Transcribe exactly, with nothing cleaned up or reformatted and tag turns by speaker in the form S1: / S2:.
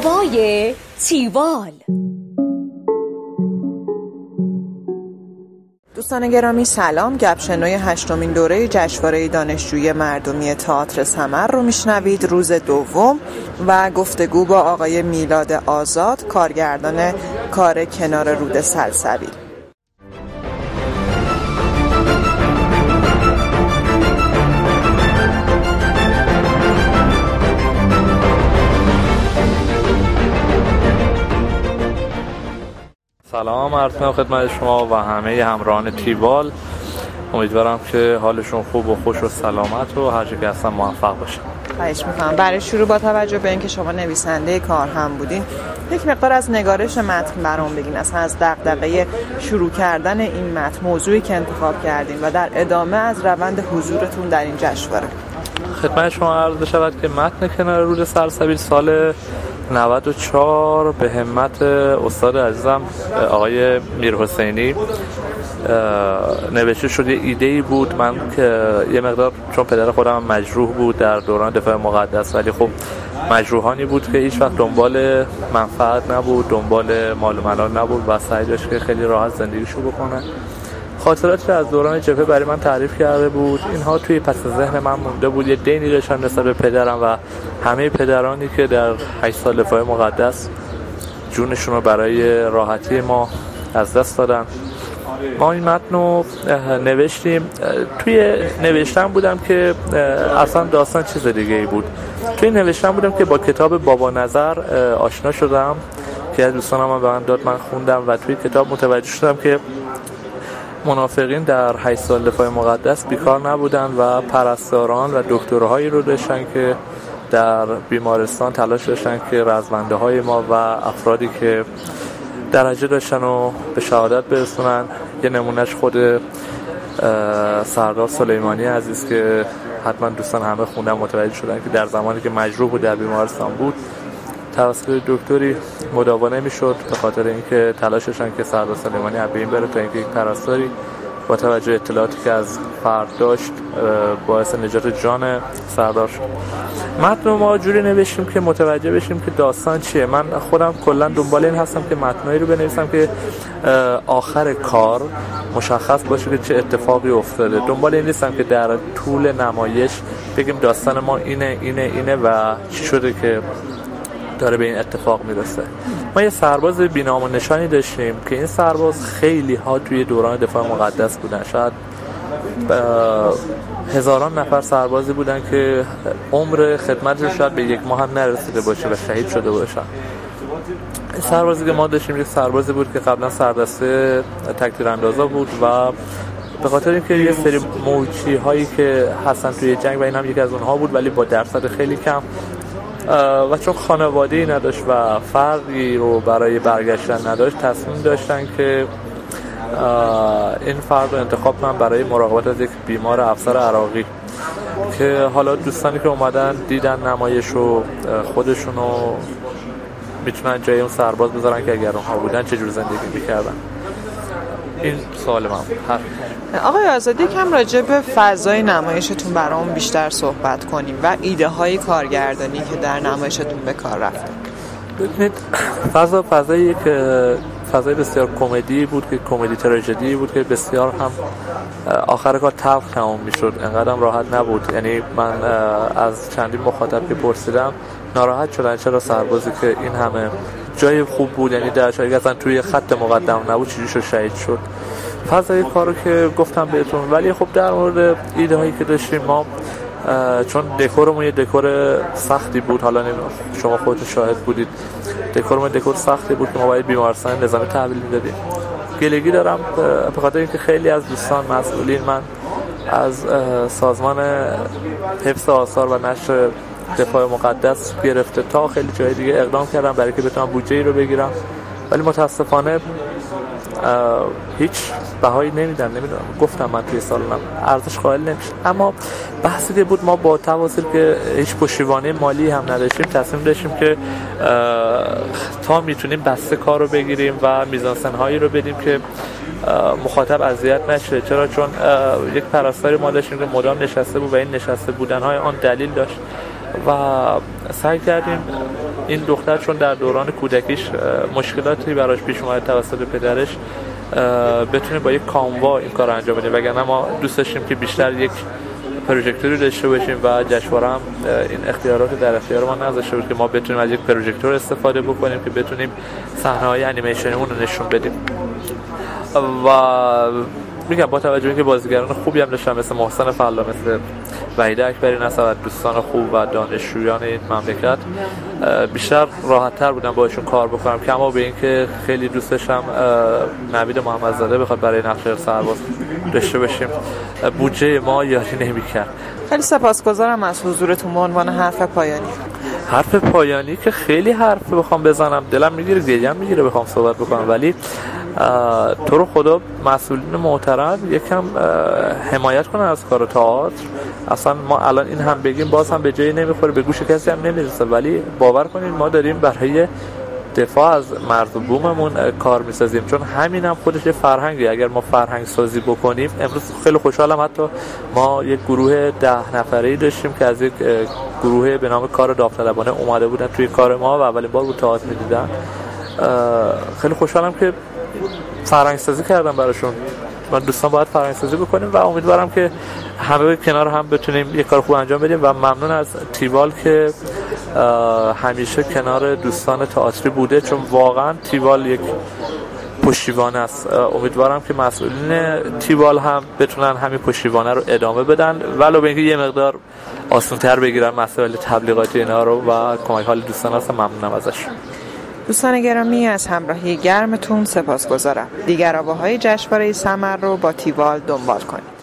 S1: هوای تیوال.
S2: دوستان گرامی سلام، گپشنوی هشتمین دوره جشنواره دانشجویی مردمی تئاتر ثمر رو میشنوید. روز دوم و گفتگو با آقای میلاد آزاد، کارگردان کار کنار رود سلسبیل.
S3: سلام عرض می‌کنم خدمت شما و همه همراهان تیوال. امیدوارم که حالشون خوب و خوش و سلامت و هر جا که هستن موفق باشن.
S2: خواهش می‌کنم. برای شروع با توجه به اینکه شما نویسنده کار هم بودین، یک مقدار از نگارش متن برام بگین، اصلا از دغدغه شروع کردن این متن، موضوعی که انتخاب کردین و در ادامه از روند حضورتون در این جشنواره.
S3: خدمت شما عرض بشود که متن کنار رود سلسبیل سال نود و چهار به همت استاد عزیزم آقای میرحسینی نوشته شد. یه ایده‌ای بود، من که یه مقدار چون پدر خودم مجروح بود در دوران دفاع مقدس، ولی خب مجروحانی بود که هیچ وقت دنبال منفعت نبود، دنبال مال و منال نبود و سعی داشت که خیلی راحت زندگیشو بکنه. خاطراتی که از دوران جبهه برای من تعریف کرده بود، اینها توی پس ذهن من مونده بود. یه دینی داشتم نسبت به پدرم و همه پدرانی که در هشت سال دفاع مقدس جونشون رو برای راحتی ما از دست دادن. ما این متن رو نوشتیم. توی نوشتن بودم که اصلا داستان چیز دیگه ای بود. توی نوشتن بودم که با کتاب بابا نظر آشنا شدم که از دوستانم به من داد، من خوندم و توی کتاب متوجه شدم که منافقین در هشت سال دفاع مقدس بیکار نبودن و پرستاران و دکترهایی رو داشتن که در بیمارستان تلاش داشتن که رزمنده های ما و افرادی که درجه داشتن رو به شهادت برسونن. یه نمونهش خود سردار سلیمانی عزیز که حتما دوستان همه خوندن، متوجه شدن که در زمانی که مجروح بود در بیمارستان بود توسط دکتری مداوا نمی‌شد به خاطر اینکه تلاش داشتن که سردار سلیمانی از بین بره تا اینکه یک پرستاری با توجه اطلاعاتی که از فرد داشت باعث نجات جان سردار شد. متن ما جوری نوشتیم که متوجه بشیم که داستان چیه. من خودم کلا دنبال این هستم که متنایی رو بنویسم که آخر کار مشخص باشه که چه اتفاقی افتاده. دنبال این نیستم که در طول نمایش بگیم داستان ما اینه اینه اینه و چی شده که داره به این اتفاق میرسه. ما یه سرباز بی‌نام و نشانی داشتیم که این سرباز خیلی ها توی دوران دفاع مقدس بودن، شاید هزاران نفر سربازی بودن که عمر خدمتشون شاید به یک ماه هم نرسیده باشه و شهید شده باشن. سربازی که ما داشتیم یک سربازی بود که قبلا سردسته تک‌تیراندازا بود و به خاطر اینکه یه سری موچی هایی که هستن توی جنگ و این هم یکی از اونها بود، ولی با درصد خیلی کم و چون خانواده‌ای نداشت و فردی رو برای برگشتن نداشت، تصمیم داشتن که این فرد رو انتخاب کنن برای مراقبت از یک بیمار افسر عراقی که حالا دوستانی که اومدن دیدن نمایش رو خودشونو میتونن جای اون سرباز بذارن که اگر اونها بودن چه جور زندگی میکردن. این سوال من هر
S2: آقای آزادی کم راجع به فضای نمایشتون برام بیشتر صحبت کنیم و ایده های کارگردانی که در نمایشتون به کار رفته.
S3: ببینید فضا فضایی یک فضای بسیار کمدی بود که کمدی تراژدی بود که بسیار هم آخر کار تلخ تمام میشد. انقدرم راحت نبود. یعنی من از چندین مخاطب که پرسیدم ناراحت شدن چرا سربازی که این همه جای خوب بود، یعنی در جایی اصلا توی خط مقدم نبود چجوری شد شهید شد. فضای کارو که گفتم بهتون. ولی خب در مورد ایده هایی که داشتیم ما، چون دکورمون یه دکور سختی بود، حالا شما خودتون شاهد بودید، دکورمون دکور سختی بود که ما باید بیمارستان نظامی تحویل میدادیم. گلگی دارم به خاطر اینکه خیلی از دوستان مسئولین من از سازمان حفظ آثار و نشر دفاع مقدس گرفته تا خیلی جای دیگه اقدام کردم برای که بتونم بودجه‌ای رو بگیرم، ولی متاسفانه هیچ بهایی نمیدن. نمیدونم، گفتم من توی سالنم ارزش قائل نمیشه. اما بحثی که بود، ما با تواصل که هیچ پشتیبانی مالی هم نداشتیم تصمیم داشتیم که تا میتونیم بسته کار رو بگیریم و میزانسن هایی رو بدیم که مخاطب اذیت نشه. چرا؟ چون یک پرستاری ما داشتیم که مدام نشسته بود و این نشسته بودن های آن دلیل داشت و سعی کردیم این دختر چون در دوران کودکیش مشکلاتی براش پیش اومد توسط پدرش بتونیم با یک کانوا این کار رو انجام بدیم، وگرنه ما دوست داشتیم که بیشتر یک پروژکتوری داشته باشیم و جشنواره هم این اختیارات در اختیار ما نذاشته بود که ما بتونیم از یک پروژکتور استفاده بکنیم که بتونیم صحنه‌های انیمیشنمون رو نشون بدیم. و میگم با توجه به اینکه بازیگران خوبی هم داشتن مثل محسن فلا، مثل وحید اکبری نصر و دوستان خوب و دانشجویان این مملکت، بیشتر راحت‌تر بودم باشون کار بکنم، کما به اینکه خیلی دوست داشتم نوید محمدزاده بخواد برای نقش سرباز داشته باشیم. بودجه ما یاری نمی‌کرد.
S2: خیلی سپاسگزارم از حضورتون. به عنوان حرف پایانی
S3: حرف پایانی که خیلی حرف بخوام بزنم دلم میگیره، گریه‌ام میگیره بخوام صحبت بکنم، ولی تو رو خدا مسئولین محترم یکم حمایت کنن از کار تئاتر. اصلا ما الان این هم بگیم باز هم به جایی نمیخوره، به گوش کسی هم نمیرسه، ولی باور کنید ما داریم برای دفاع از مرز بوممون کار میسازیم، چون همین هم خودش یه فرهنگی. اگر ما فرهنگ سازی بکنیم، امروز خیلی خوشحالم حتی ما یک گروه ده نفره‌ای داشتیم که از یک گروه به نام کار داوطلبانه اومده بودن توی کار ما و اولین بار بود تئاتر می‌دیدن. خیلی خوشحالم که فرهنگ سازی کردم براشون. من دوستان باید فرهنگ سازی بکنیم و امیدوارم که همه کنار هم بتونیم یک کار خوب انجام بدیم و ممنون از تیوال که همیشه کنار دوستان تئاتری بوده، چون واقعا تیوال یک پشتیبانه است. امیدوارم که مسئولین تیوال هم بتونن همین پشتیبانه رو ادامه بدن، ولو به اینکه یه مقدار آسان‌تر بگیرن مسائل تبلیغاتی اینا رو و کمک حال دوستان هستم. ممنونم ازش.
S2: دوستان گرامی از همراهی گرمتون سپاسگزارم. دیگر آواهای جشنواره ثمر رو با تیوال دنبال کنید.